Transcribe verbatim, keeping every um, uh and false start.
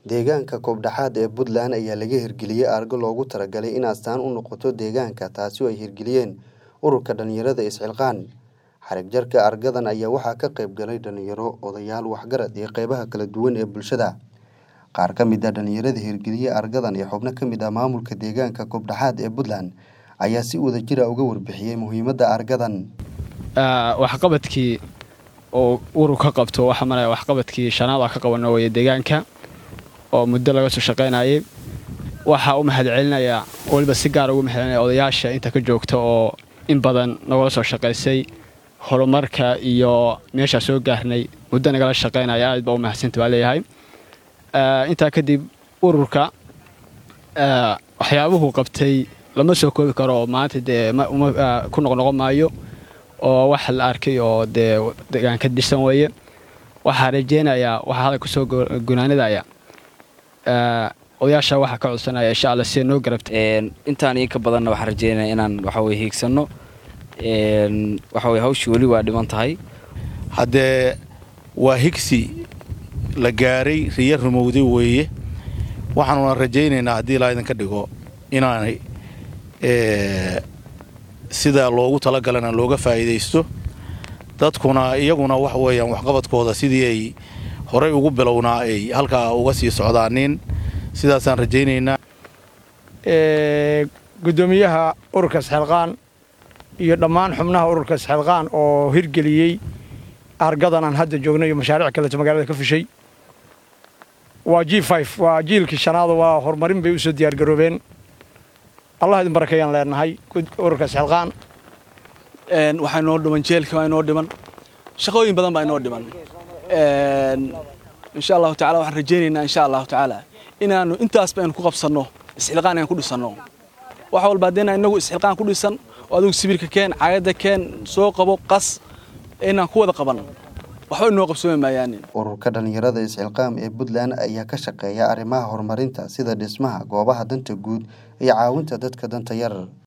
Deegaanka Koobdhaxaad ee Puntland ayaa laga hirgeliyay argo loogu talagalay in astaan u noqoto deegaanka, taasi oo ay hirgeliyeen ururka dhalinyarada Isxilqaan. Xarig jarka argadan ayaa waxaa ka qayb galay dhalinyaro, odayaal, waxgarad iyo qaybaha kala duwan ee bulshada. Qaar ka mid ah dhalinyarada hirgeliyay argadan iyo xubno ka mid ah maamulka deegaanka Koobdhaxaad ee Puntland ayaa si wadajir ah uga warbixiyay muhiimadda argadan. waxqabadkii oo ururka qabto waxa maray waxqabadkii shanaad ka qabanay way deegaanka oo muddo laga soo shaqeynayay. waxa uu mahad celinaya waliba si gaar ah ugu mahad celinaya odayaasha inta ka joogta oo in badan nagala soo shaqeysay horumarka iyo meesha soo gaarnay muddo nagala shaqeynaya aad baa u mahadsantahay baa leeyahay. inta kadib ururka waxyaabuhu qabtay lama soo koobi karo maanta de ku noqon maayo oo wax la arkay oo de deegaanka dhisan weeye. waxa rajeenaya waxa hada ku soo gunaanadaya ee odayaasha waxa ka codsanaya insha Allah si noo garabta een intaan in ka badan waxa rajeynaa inaan waxa way hiigsano een waxa way hawshu wali waa dhiman tahay hadee waa higsi la gaaray riyar rumowday weeye. waxaan rajeynaynaa hadii la idin ka dhigo inaanay ee sida loogu talagalana looga faa'iideysto dadkuna iyaguna wax weeyaan wax qabadkooda sidii ay horay ugu bilowna ay halka uga sii socdaanin sidaas aan rajeynaynaa. ee gudoomiyaha ururka Isxilqaan iyo dhammaan xubnaha ururka Isxilqaan oo hirgeliyay argadan aan hadda joogno iyo mashaariic kale oo magaalada ka fushay waa G five waa jiilkii shanaad waa horumarin bay u soo diyaar garoobeen. Allah idin barakeeyaan leenahay ururka Isxilqaan een waxa noo dhiman jeelka waa noo dhiman shaqooyin badan baa noo dhiman een insha Allah ta'ala waxaan rajeynaynaa insha Allah ta'ala inaanu intaas baan ku qabsano Isxilqaan aan ku dhisano waxa walba deena inagu Isxilqaan ku dhisan oo adigu sibirka keen caayada keen soo qabo qas inaan ku wada qaban waxa noo qabsoon maayaan. Ururka dhalinyarada Isxilqaan ee Puntland ayaa ka shaqeeya arrimaha horumarinta sida dhismaha goobaha danta guud iyo caawinta dadka danta yar.